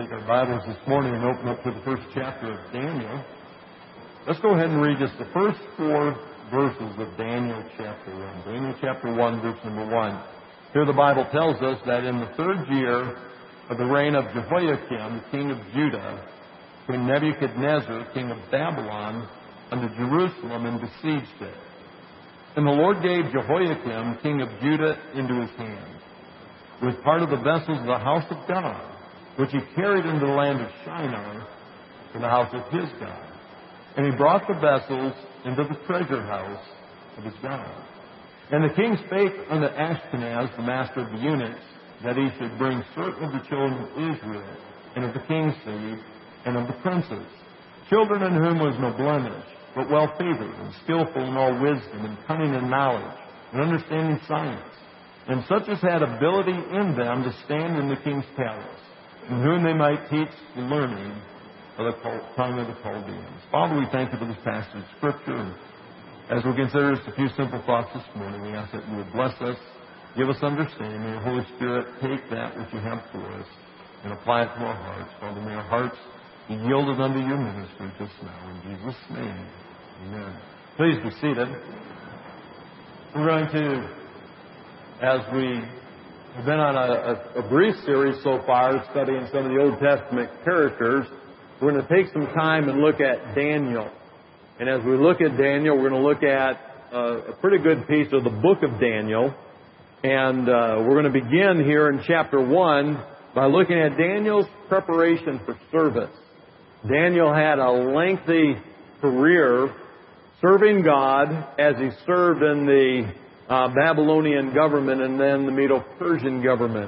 take our Bibles this morning and open up to the first chapter of Daniel. Let's go ahead and read just the first 4 verses of Daniel chapter 1. Daniel chapter 1, verse number 1. Here the Bible tells us that in the 3rd year of the reign of Jehoiakim, king of Judah, King Nebuchadnezzar, king of Babylon, unto Jerusalem and besieged it. And the Lord gave Jehoiakim, king of Judah, into his hand, with part of the vessels of the house of God, which he carried into the land of Shinar, to the house of his God. And he brought the vessels into the treasure house of his God. And the king spake unto Ashpenaz, the master of the eunuchs, that he should bring certain of the children of Israel, and of the king's seed, and of the princes, children in whom was no blemish, but well favored, and skillful in all wisdom, and cunning in knowledge, and understanding science, and such as had ability in them to stand in the king's palace, in whom they might teach the learning of the tongue of the Chaldeans. Father, we thank you for this passage of Scripture. And as we consider just a few simple thoughts this morning, we ask that you would bless us, give us understanding. May your Holy Spirit take that which you have for us and apply it to our hearts. Father, may our hearts be yielded unto your ministry just now. In Jesus' name, amen. Please be seated. We're going to, as we have been on a brief series so far, studying some of the Old Testament characters, we're going to take some time and look at Daniel. And as we look at Daniel, we're going to look at a pretty good piece of the book of Daniel. And we're going to begin here in chapter 1 by looking at Daniel's preparation for service. Daniel had a lengthy career serving God as he served in the Babylonian government and then the Medo-Persian government.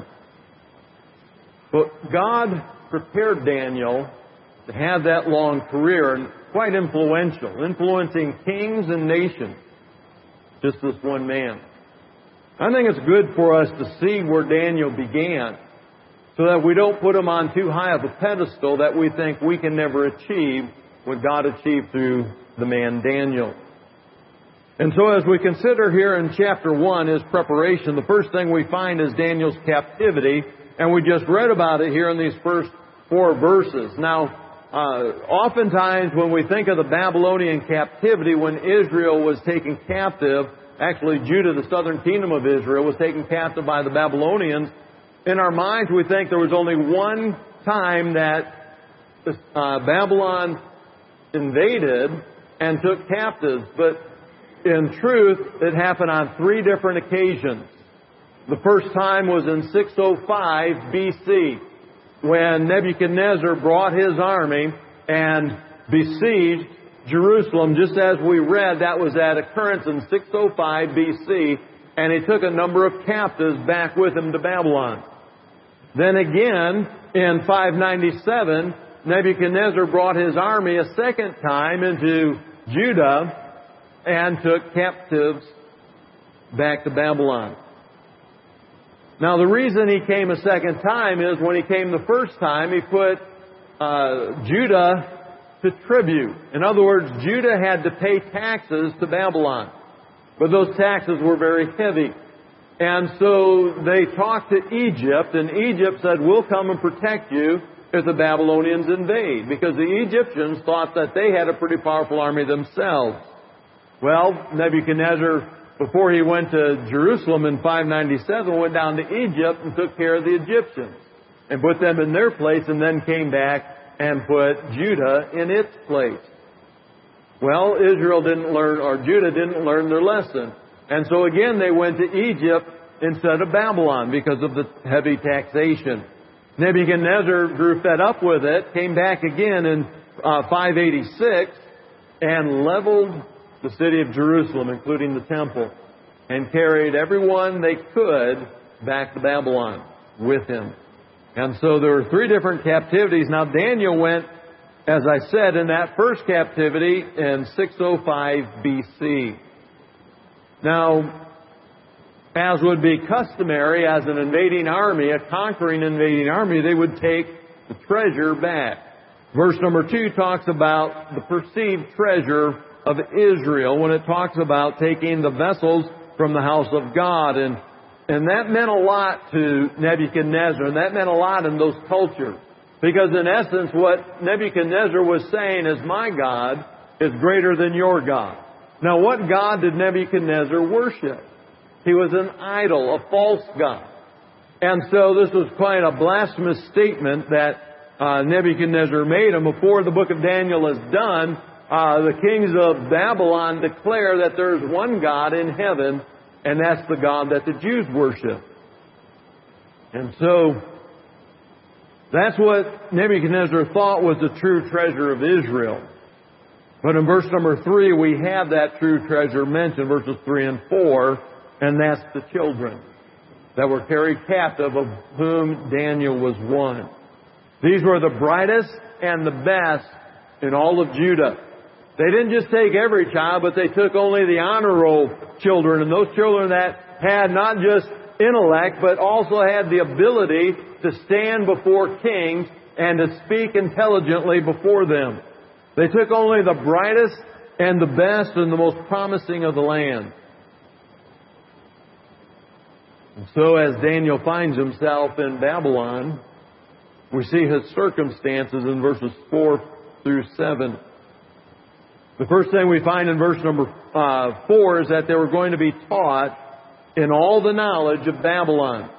But God prepared Daniel to have that long career, and quite influential, influencing kings and nations. Just this one man. I think it's good for us to see where Daniel began, so that we don't put him on too high of a pedestal that we think we can never achieve what God achieved through the man Daniel. And so as we consider here in chapter 1 his preparation, the first thing we find is Daniel's captivity, and we just read about it here in these first 4 verses. Now, oftentimes when we think of the Babylonian captivity, when Israel was taken captive, actually Judah, the southern kingdom of Israel, was taken captive by the Babylonians, in our minds we think there was only one time that Babylon invaded and took captives, but in truth, it happened on 3 different occasions. The first time was in 605 BC, when Nebuchadnezzar brought his army and besieged Jerusalem. Just as we read, that was that occurrence in 605 BC, and he took a number of captives back with him to Babylon. Then again, in 597, Nebuchadnezzar brought his army a second time into Judah and took captives back to Babylon. Now, the reason he came a second time is when he came the first time, he put Judah to tribute. In other words, Judah had to pay taxes to Babylon. But those taxes were very heavy. And so they talked to Egypt, and Egypt said, we'll come and protect you if the Babylonians invade. Because the Egyptians thought that they had a pretty powerful army themselves. Well, Nebuchadnezzar, before he went to Jerusalem in 597, went down to Egypt and took care of the Egyptians and put them in their place, and then came back and put Judah in its place. Well, Judah didn't learn their lesson. And so again, they went to Egypt instead of Babylon because of the heavy taxation. Nebuchadnezzar grew fed up with it, came back again in 586 and leveled the city of Jerusalem, including the temple, and carried everyone they could back to Babylon with him. And so there were 3 different captivities. Now Daniel went, as I said, in that first captivity in 605 BC. Now, as would be customary, as an invading army, a conquering invading army, they would take the treasure back. Verse number 2 talks about the perceived treasure of Israel when it talks about taking the vessels from the house of God. And that meant a lot to Nebuchadnezzar, and that meant a lot in those cultures. Because in essence, what Nebuchadnezzar was saying is, my God is greater than your God. Now, what God did Nebuchadnezzar worship? He was an idol, a false god. And so this was quite a blasphemous statement that Nebuchadnezzar made. And before the book of Daniel is done, the kings of Babylon declare that there's one God in heaven, and that's the God that the Jews worship. And so that's what Nebuchadnezzar thought was the true treasure of Israel. But in verse number 3, we have that true treasure mentioned, verses 3 and 4, and that's the children that were carried captive, of whom Daniel was one. These were the brightest and the best in all of Judah. They didn't just take every child, but they took only the honor roll children, and those children that had not just intellect, but also had the ability to stand before kings and to speak intelligently before them. They took only the brightest and the best and the most promising of the land. And so as Daniel finds himself in Babylon, we see his circumstances in verses 4 through 7. The first thing we find in verse number 4 is that they were going to be taught in all the knowledge of Babylon.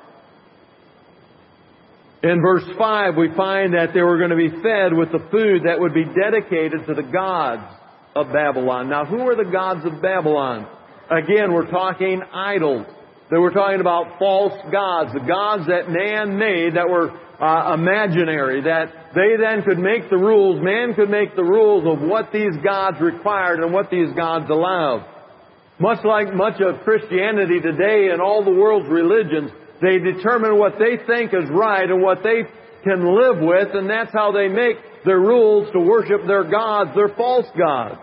In verse 5, we find that they were going to be fed with the food that would be dedicated to the gods of Babylon. Now, who are the gods of Babylon? Again, we're talking idols. They were talking about false gods, the gods that man made that were imaginary, that they then could make the rules, man could make the rules of what these gods required and what these gods allowed. Much like much of Christianity today and all the world's religions, they determine what they think is right and what they can live with, and that's how they make their rules to worship their gods, their false gods.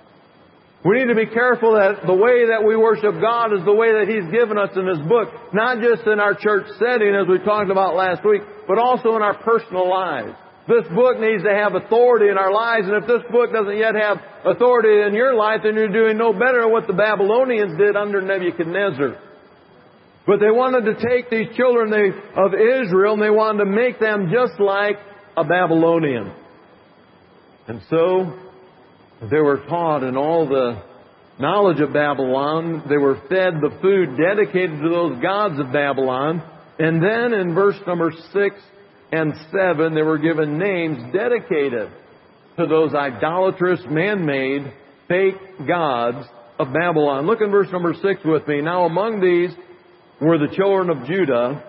We need to be careful that the way that we worship God is the way that He's given us in His book, not just in our church setting as we talked about last week, but also in our personal lives. This book needs to have authority in our lives, and if this book doesn't yet have authority in your life, then you're doing no better than what the Babylonians did under Nebuchadnezzar. But they wanted to take these children of Israel and they wanted to make them just like a Babylonian. And so they were taught in all the knowledge of Babylon. They were fed the food dedicated to those gods of Babylon. And then in verse number 6 and 7, they were given names dedicated to those idolatrous, man-made, fake gods of Babylon. Look in verse number 6 with me. Now among these were the children of Judah,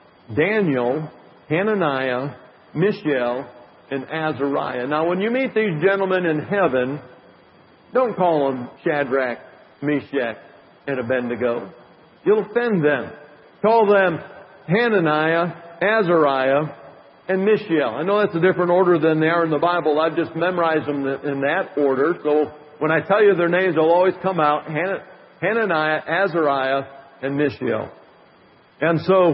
Daniel, Hananiah, Mishael, and Azariah. Now when you meet these gentlemen in heaven, don't call them Shadrach, Meshach, and Abednego. You'll offend them. Call them Hananiah, Azariah, and Mishael. I know that's a different order than they are in the Bible. I've just memorized them in that order. So when I tell you their names, they'll always come out. Hananiah, Azariah, and Mishael. And so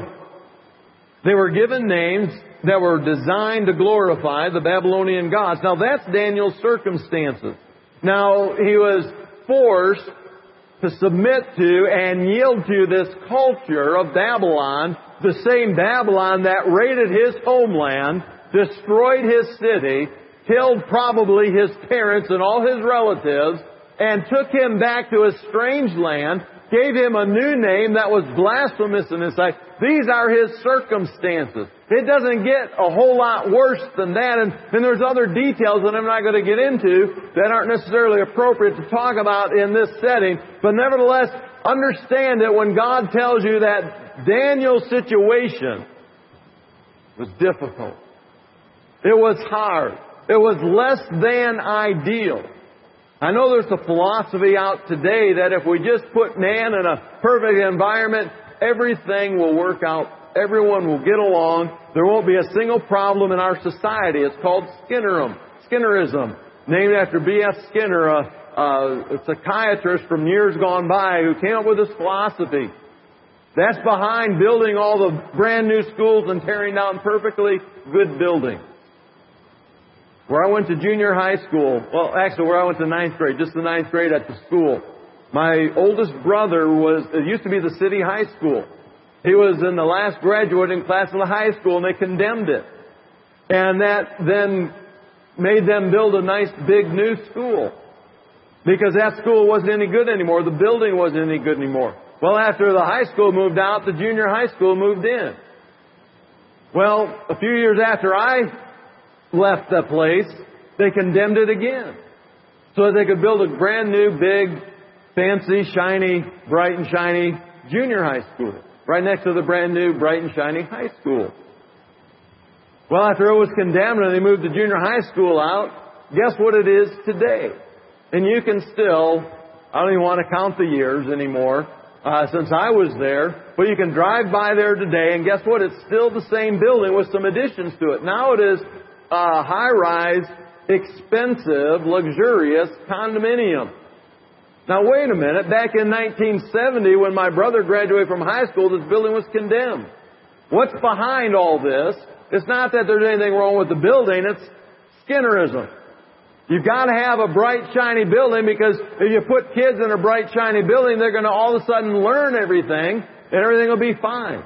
they were given names that were designed to glorify the Babylonian gods. Now that's Daniel's circumstances. Now he was forced to submit to and yield to this culture of Babylon, the same Babylon that raided his homeland, destroyed his city, killed probably his parents and all his relatives, and took him back to a strange land, gave him a new name that was blasphemous in his sight. These are his circumstances. It doesn't get a whole lot worse than that. And there's other details that I'm not going to get into that aren't necessarily appropriate to talk about in this setting. But nevertheless, understand that when God tells you that Daniel's situation was difficult, it was hard, it was less than ideal. I know there's a philosophy out today that if we just put man in a perfect environment, everything will work out. Everyone will get along. There won't be a single problem in our society. It's called Skinnerism, named after B.F. Skinner, a psychiatrist from years gone by who came up with this philosophy. That's behind building all the brand new schools and tearing down perfectly good buildings. Where I went to junior high school, well, actually where I went to ninth grade, just the ninth grade at the school. My oldest brother it used to be the city high school. He was in the last graduating class of the high school and they condemned it. And that then made them build a nice big new school. Because that school wasn't any good anymore. The building wasn't any good anymore. Well, after the high school moved out, the junior high school moved in. Well, a few years after I left the place, they condemned it again. So that they could build a brand new, big, fancy, shiny, bright and shiny junior high school. Right next to the brand new, bright and shiny high school. Well, after it was condemned and they moved the junior high school out, guess what it is today? And you can still, I don't even want to count the years anymore, since I was there, but you can drive by there today and guess what? It's still the same building with some additions to it. Now it is a high-rise, expensive, luxurious condominium. Now wait a minute, back in 1970 when my brother graduated from high school, this building was condemned. What's behind all this? It's not that there's anything wrong with the building, it's Skinnerism. You've got to have a bright, shiny building because if you put kids in a bright, shiny building, they're going to all of a sudden learn everything and everything will be fine.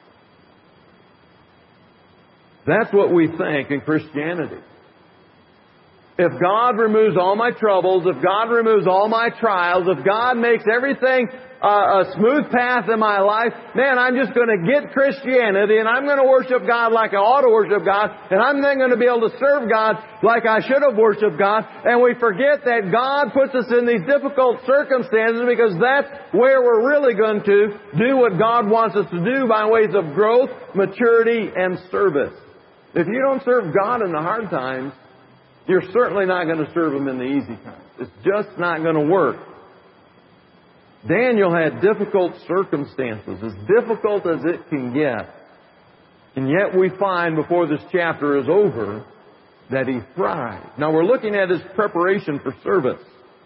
That's what we think in Christianity. If God removes all my troubles, if God removes all my trials, if God makes everything a smooth path in my life, man, I'm just going to get Christianity and I'm going to worship God like I ought to worship God, and I'm then going to be able to serve God like I should have worshiped God. And we forget that God puts us in these difficult circumstances because that's where we're really going to do what God wants us to do by ways of growth, maturity, and service. If you don't serve God in the hard times, you're certainly not going to serve Him in the easy times. It's just not going to work. Daniel had difficult circumstances, as difficult as it can get. And yet we find before this chapter is over that he thrived. Now we're looking at his preparation for service.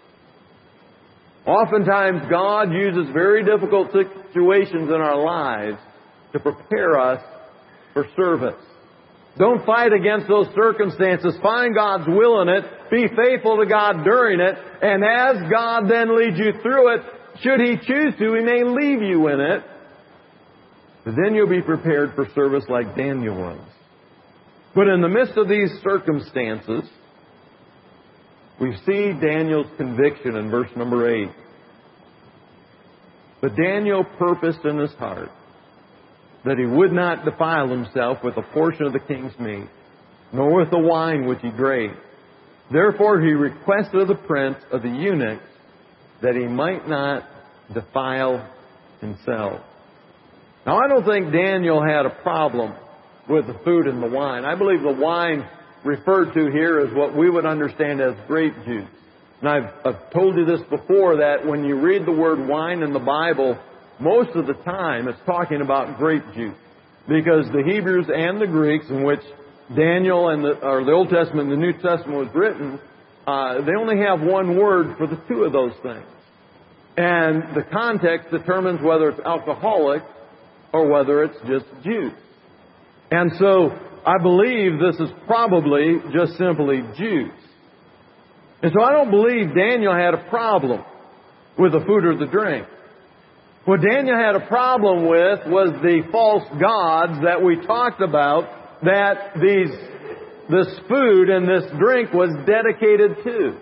Oftentimes God uses very difficult situations in our lives to prepare us for service. Don't fight against those circumstances. Find God's will in it. Be faithful to God during it. And as God then leads you through it, should He choose to, He may leave you in it. But then you'll be prepared for service like Daniel was. But in the midst of these circumstances, we see Daniel's conviction in verse number 8. But Daniel purposed in his heart that he would not defile himself with a portion of the king's meat, nor with the wine which he drank. Therefore he requested of the prince of the eunuchs that he might not defile himself. Now I don't think Daniel had a problem with the food and the wine. I believe the wine referred to here is what we would understand as grape juice. And I've told you this before, that when you read the word wine in the Bible, most of the time it's talking about grape juice. Because the Hebrews and the Greeks, in which Daniel and the Old Testament and the New Testament was written, they only have one word for the two of those things. And the context determines whether it's alcoholic or whether it's just juice. And so I believe this is probably just simply juice. And so I don't believe Daniel had a problem with the food or the drink. What Daniel had a problem with was the false gods that we talked about, that this food and this drink was dedicated to.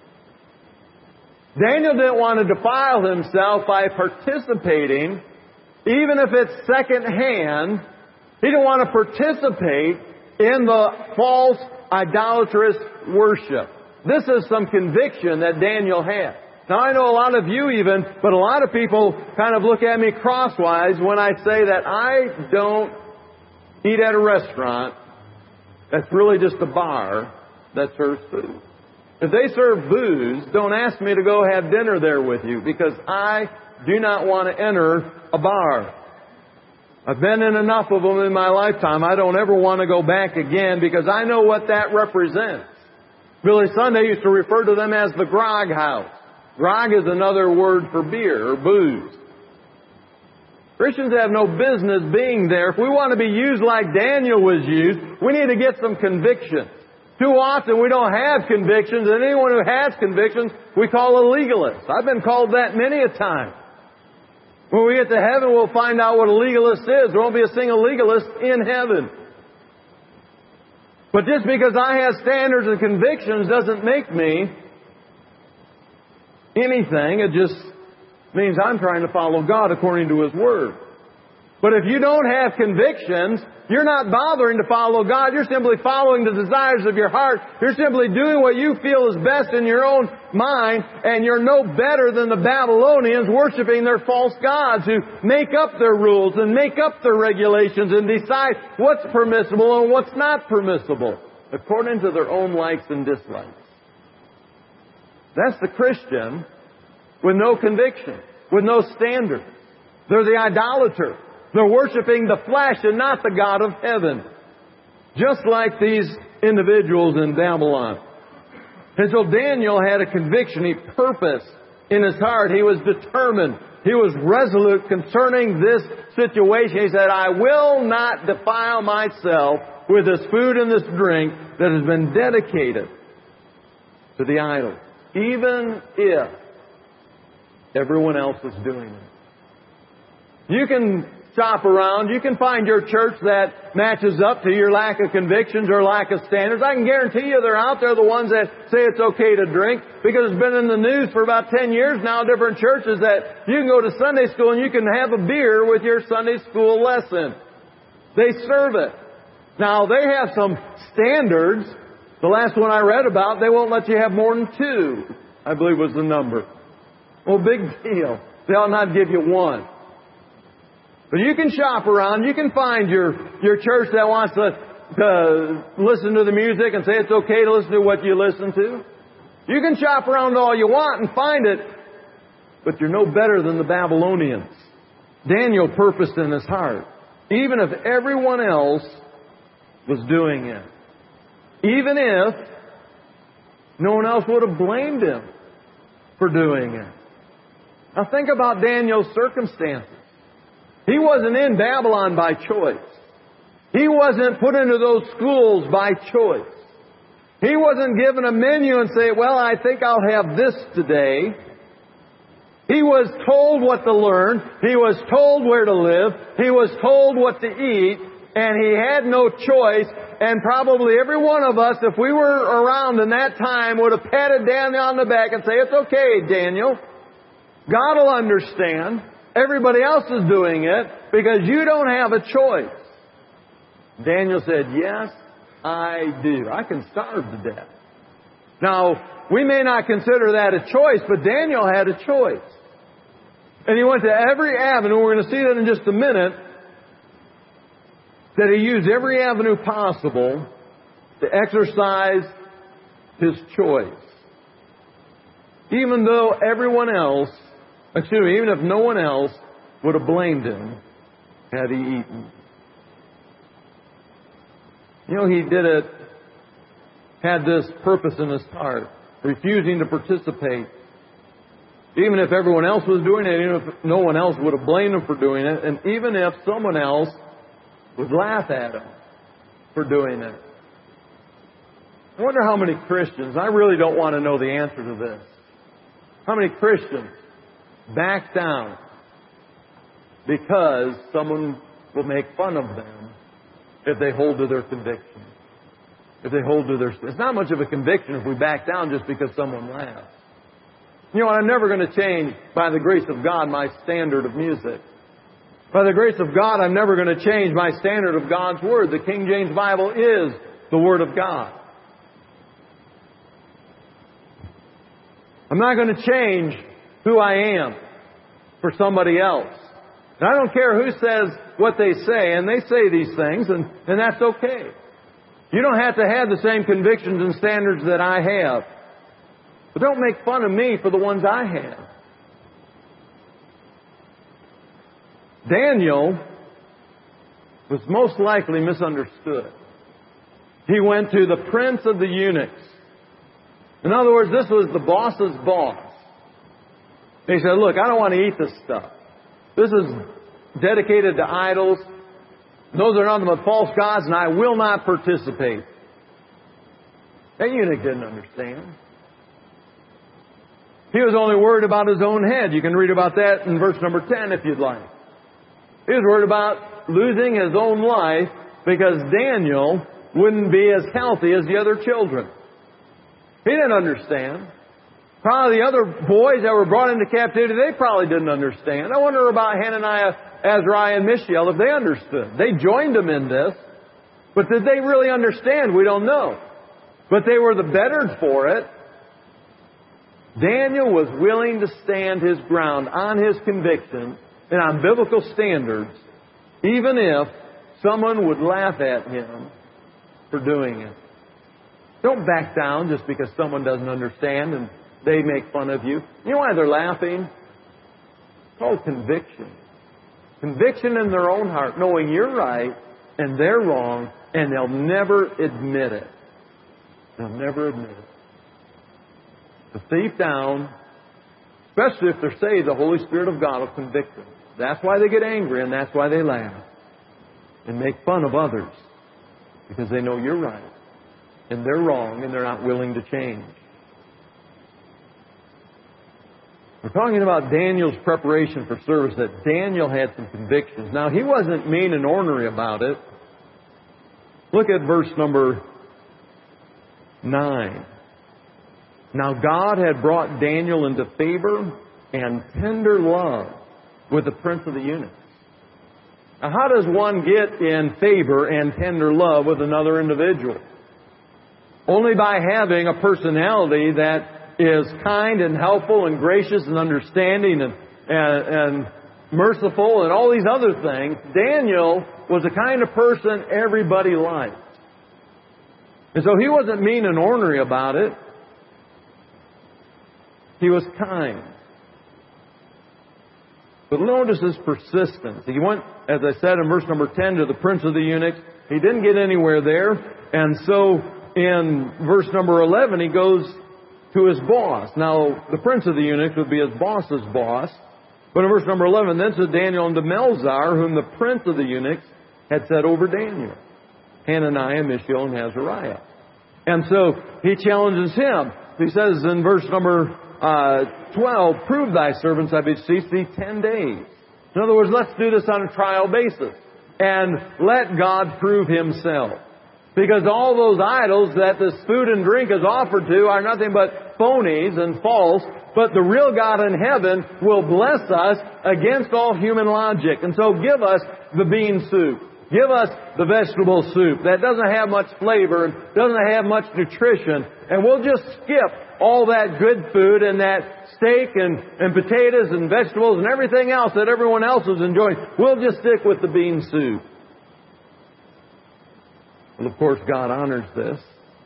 Daniel didn't want to defile himself by participating, even if it's secondhand. He didn't want to participate in the false idolatrous worship. This is some conviction that Daniel had. Now I know a lot of you even, but a lot of people kind of look at me crosswise when I say that I don't eat at a restaurant that's really just a bar that serves food. If they serve booze, don't ask me to go have dinner there with you, because I do not want to enter a bar. I've been in enough of them in my lifetime. I don't ever want to go back again, because I know what that represents. Billy Sunday used to refer to them as the grog house. Grog is another word for beer or booze. Christians have no business being there. If we want to be used like Daniel was used, we need to get some convictions. Too often we don't have convictions, and anyone who has convictions we call a legalist. I've been called that many a time. When we get to heaven, we'll find out what a legalist is. There won't be a single legalist in heaven. But just because I have standards and convictions doesn't make me anything. It just means I'm trying to follow God according to His Word. But if you don't have convictions, you're not bothering to follow God. You're simply following the desires of your heart. You're simply doing what you feel is best in your own mind, and you're no better than the Babylonians worshiping their false gods who make up their rules and make up their regulations and decide what's permissible and what's not permissible according to their own likes and dislikes. That's the Christian with no conviction, with no standard. They're the idolater. They're worshiping the flesh and not the God of heaven. Just like these individuals in Babylon. And so Daniel had a conviction, a purpose in his heart. He was determined. He was resolute concerning this situation. He said, I will not defile myself with this food and this drink that has been dedicated to the idol, even if everyone else is doing it. You can shop around. You can find your church that matches up to your lack of convictions or lack of standards. I can guarantee you they're out there, the ones that say it's okay to drink, because it's been in the news for about 10 years now, different churches that you can go to Sunday school and you can have a beer with your Sunday school lesson. They serve it. Now, they have some standards. The last one I read about, they won't let you have more than 2, I believe was the number. Well, big deal. They'll not give you 1. But you can shop around. You can find your church that wants to listen to the music and say it's okay to listen to what you listen to. You can shop around all you want and find it, but you're no better than the Babylonians. Daniel purposed in his heart, even if everyone else was doing it, even if no one else would have blamed him for doing it. Now think about Daniel's circumstances. He wasn't in Babylon by choice. He wasn't put into those schools by choice. He wasn't given a menu and say, well, I think I'll have this today. He was told what to learn. He was told where to live. He was told what to eat. And he had no choice. And probably every one of us, if we were around in that time, would have patted Daniel on the back and say, it's okay, Daniel. God will understand. Everybody else is doing it because you don't have a choice. Daniel said, yes, I do. I can starve to death. Now, we may not consider that a choice, but Daniel had a choice. And he went to every avenue. We're going to see that in just a minute. That he used every avenue possible to exercise his choice. Even though even if no one else would have blamed him had he eaten. You know, he did it, had this purpose in his heart, refusing to participate. Even if everyone else was doing it, even if no one else would have blamed him for doing it, and even if someone else would laugh at him for doing it. I wonder how many Christians, I really don't want to know the answer to this, how many Christians back down because someone will make fun of them if they hold to their conviction. If they hold to their... It's not much of a conviction if we back down just because someone laughs. You know, I'm never going to change, by the grace of God, my standard of music. By the grace of God, I'm never going to change my standard of God's Word. The King James Bible is the Word of God. I'm not going to change who I am for somebody else. And I don't care who says what they say, and they say these things, and that's okay. You don't have to have the same convictions and standards that I have. But don't make fun of me for the ones I have. Daniel was most likely misunderstood. He went to the prince of the eunuchs. In other words, this was the boss's boss. He said, look, I don't want to eat this stuff. This is dedicated to idols. Those are nothing but false gods, and I will not participate. That eunuch didn't understand. He was only worried about his own head. You can read about that in verse number 10 if you'd like. He was worried about losing his own life because Daniel wouldn't be as healthy as the other children. He didn't understand. Probably the other boys that were brought into captivity, they probably didn't understand. I wonder about Hananiah, Azariah, and Mishael if they understood. They joined them in this. But did they really understand? We don't know. But they were the better for it. Daniel was willing to stand his ground on his conviction and on biblical standards, even if someone would laugh at him for doing it. Don't back down just because someone doesn't understand and they make fun of you. You know why they're laughing? It's called conviction. Conviction in their own heart, knowing you're right and they're wrong, and they'll never admit it. They'll never admit it. The thief down, especially if they're saved, the Holy Spirit of God will convict them. That's why they get angry and that's why they laugh and make fun of others. Because they know you're right and they're wrong and they're not willing to change. We're talking about Daniel's preparation for service, that Daniel had some convictions. Now, he wasn't mean and ornery about it. Look at verse number 9. Now God had brought Daniel into favor and tender love with the prince of the eunuchs. Now, how does one get in favor and tender love with another individual? Only by having a personality that is kind and helpful and gracious and understanding and merciful and all these other things. Daniel was the kind of person everybody liked. And so he wasn't mean and ornery about it. He was kind. But notice his persistence. He went, as I said in verse number 10, to the prince of the eunuchs. He didn't get anywhere there. And so in verse number 11, he goes to his boss. Now, the prince of the eunuchs would be his boss's boss. But in verse number 11, then said Daniel unto Melzar, whom the prince of the eunuchs had set over Daniel, Hananiah, Mishael, and Azariah. And so he challenges him. He says in verse number 12, prove thy servants, I beseech thee, 10 days. In other words, let's do this on a trial basis. And let God prove Himself. Because all those idols that this food and drink is offered to are nothing but phonies and false. But the real God in heaven will bless us against all human logic. And so give us the bean soup. Give us the vegetable soup that doesn't have much flavor and doesn't have much nutrition. And we'll just skip all that good food and that steak and potatoes and vegetables and everything else that everyone else is enjoying. We'll just stick with the bean soup. Well, of course, God honors this.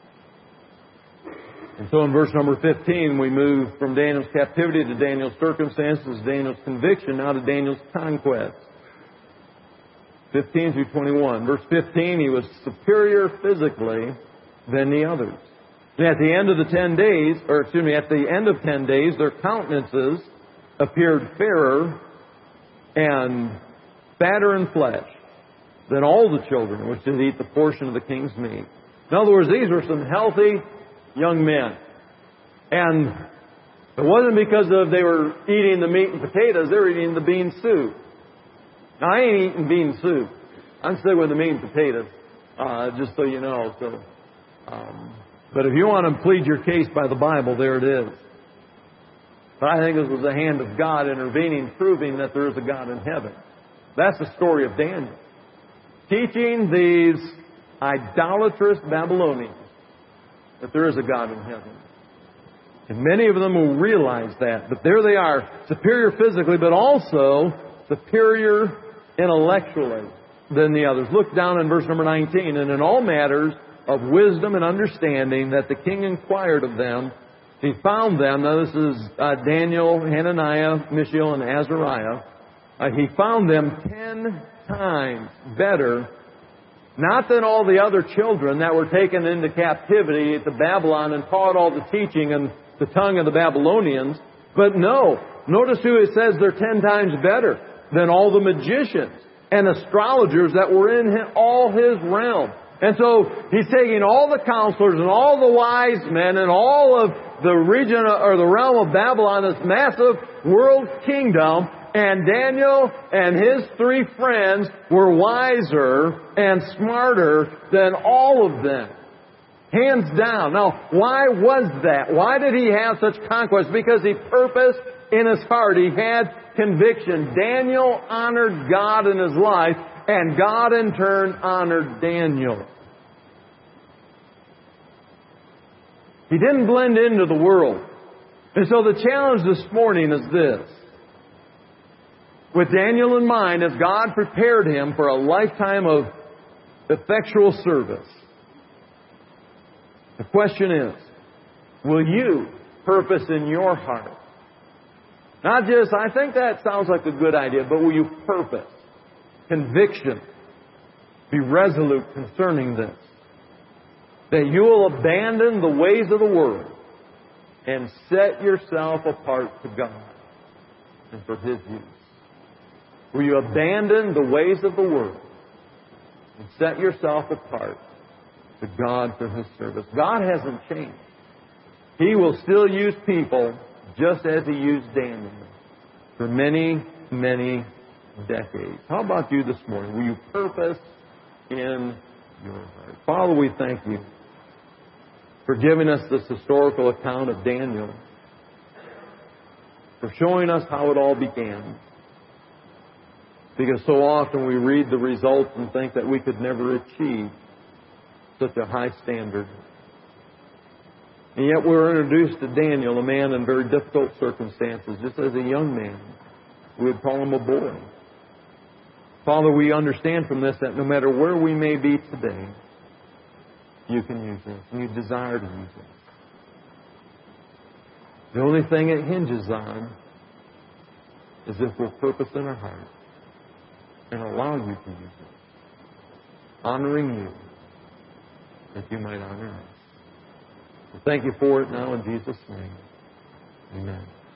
And so in verse number 15, we move from Daniel's captivity to Daniel's circumstances, Daniel's conviction, now to Daniel's conquest. 15 through 21. Verse 15, he was superior physically than the others. And at the end of the 10 days, at the end of 10 days, their countenances appeared fairer and fatter in flesh than all the children which did eat the portion of the king's meat. In other words, these were some healthy young men. And it wasn't because they were eating the meat and potatoes, they were eating the bean soup. Now, I ain't eating bean soup. I'm sticking with the meat and potatoes, just so you know. But if you want to plead your case by the Bible, there it is. But I think this was the hand of God intervening, proving that there is a God in heaven. That's the story of Daniel. Teaching these idolatrous Babylonians that there is a God in heaven. And many of them will realize that. But there they are, superior physically, but also superior intellectually than the others. Look down in verse number 19. And in all matters of wisdom and understanding that the king inquired of them, he found them. Now this is Daniel, Hananiah, Mishael, and Azariah. He found them 10 times better, not than all the other children that were taken into captivity to Babylon and taught all the teaching and the tongue of the Babylonians. But no, notice who it says they're 10 times better than all the magicians and astrologers that were in all his realm. And so he's taking all the counselors and all the wise men and all of the region or the realm of Babylon, this massive world kingdom, And Daniel and his 3 friends were wiser and smarter than all of them. Hands down. Now, why was that? Why did he have such conquest? Because he purposed in his heart. He had conviction. Daniel honored God in his life, and God in turn honored Daniel. He didn't blend into the world. And so the challenge this morning is this. With Daniel in mind, as God prepared him for a lifetime of effectual service, the question is, will you purpose in your heart? Not just, I think that sounds like a good idea, but will you purpose? Conviction. Be resolute concerning this. That you will abandon the ways of the world and set yourself apart to God and for His use. Will you abandon the ways of the world and set yourself apart to God for His service? God hasn't changed. He will still use people just as He used Daniel for many, many decades. How about you this morning? Will you purpose in your heart? Father, we thank You for giving us this historical account of Daniel, for showing us how it all began. Because so often we read the results and think that we could never achieve such a high standard. And yet we're introduced to Daniel, a man in very difficult circumstances, just as a young man. We would call him a boy. Father, we understand from this that no matter where we may be today, You can use us, and You desire to use us. The only thing it hinges on is if we'll purpose in our heart and allow You to use us, honoring You, that You might honor us. Thank You for it now in Jesus' name. Amen.